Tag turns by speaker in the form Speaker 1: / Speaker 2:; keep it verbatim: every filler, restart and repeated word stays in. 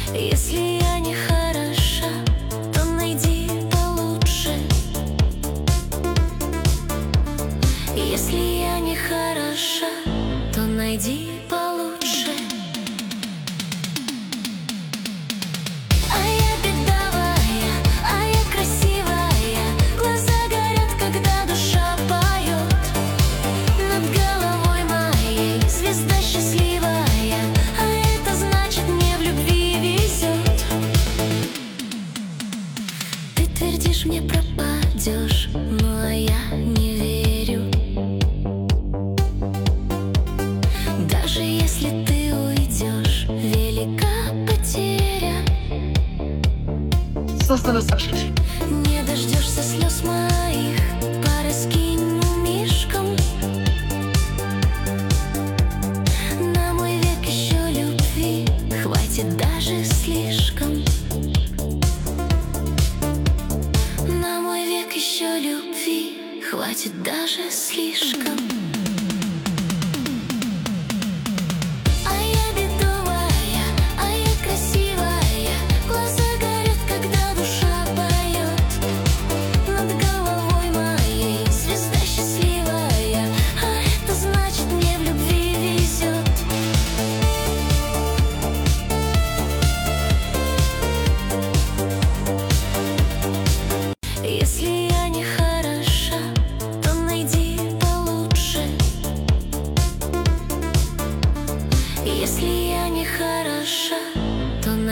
Speaker 1: Если я не хороша, то найди получше. Если я не хороша, то найди получше. А я бедовая, а я красивая. Глаза горят, когда душа поет. Над головой моей звезда счастливая, а это значит, мне в любви везет. Ты твердишь, мне пропадешь, но я не верю. Даже если ты уйдешь, велика потеря. Не дождешься слез моих, пораскинь мишкам. На мой век еще любви хватит даже слишком. На мой век еще любви хватит даже слишком. А я бедовая, а я красивая. Глаза горят, когда душа поет. Над головой моей звезда счастливая, а это значит, мне в любви везет. Если